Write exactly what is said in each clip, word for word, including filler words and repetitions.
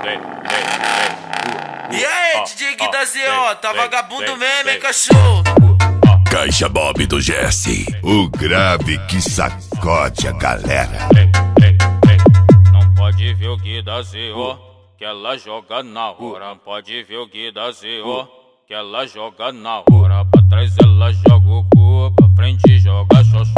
E aí, D J Gui da Z O, tá vagabundo mesmo, hein, cachorro? Caixa Bob do G S, o grave que sacode a galera. Não pode ver o Gui da Z O, que ela joga na hora. Pode ver o Gui da Z O, que ela joga na hora. Pra trás ela joga o cu, pra frente joga xoxota.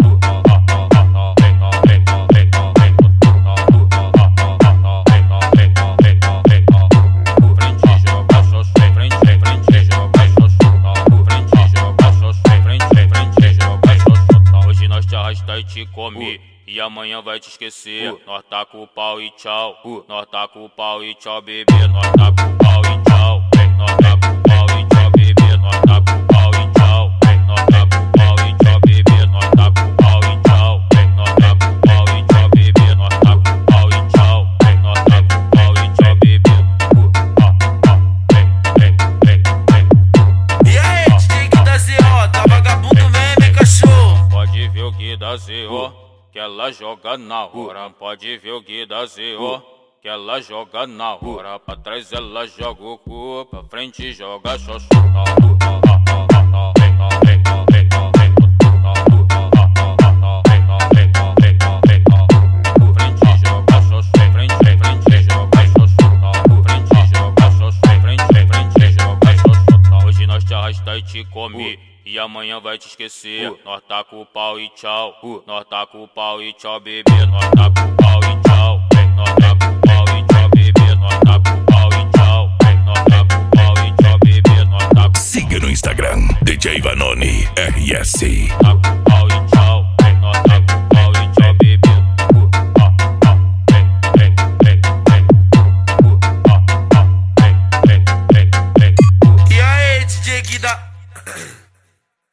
E te comer, e amanhã vai te esquecer. Nós tá com o pau e tchau. Nós tá com o pau e tchau, bebê. Nós tá com o pau e tchau. Nós tá com o pau e tchau, bebê. Nós tá com o pau e tchau. Nós tá com o pau e tchau, bebê. Nós tá com o pau e tchau. Nós tá com o pau e tchau, bebê. Nós tá com o pau e tchau. Nós tá com o pau e tchau, bebê. E aí, D J Gui da Z O, tá vagabundo mesmo, hein, cachorro? Pode ver o Gui da Z O, que ela joga na hora. Pode ver o Gui da Z O, que ela joga na hora. Pra trás ela joga o cu, pra frente joga xoxota. Hoje nós te arrasta e te come, e amanhã vai te esquecer. Nós tá com o pau e tchau. Nós tá com o pau e tchau, bebê. Nós tá com o pau e tchau. Nós tá com o pau e tchau, bebê. Nós tá com o pau e tchau. Nós tá com o pau e tchau, bebê. Nós tá com... Siga no Instagram, D J Vanoni R S. Tá com o pau e tchau.